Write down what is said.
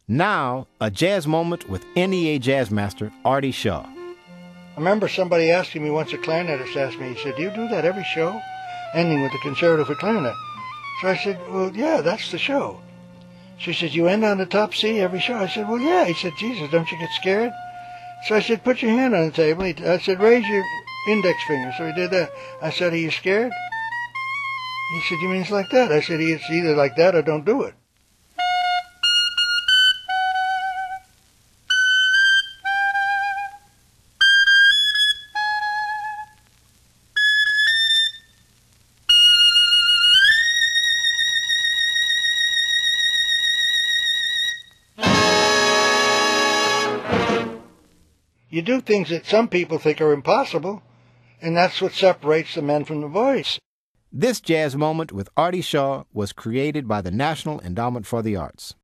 Now, a jazz moment with NEA jazz master Artie Shaw. I remember somebody asking me once, a clarinetist asked me, he said, "Do you do that every show, ending with the concerto for clarinet?" So I said, "Well, yeah, that's the show." She said, "You end on the top C every show?" I said, "Well, yeah." He said, "Jesus, don't you get scared?" So I said, "Put your hand on the table." I said, "Raise your index finger." So he did that. I said, "Are you scared?" He said, "You mean it's like that?" I said, "It's either like that or don't do it." You do things that some people think are impossible, and that's what separates the men from the boys. This jazz moment with Artie Shaw was created by the National Endowment for the Arts.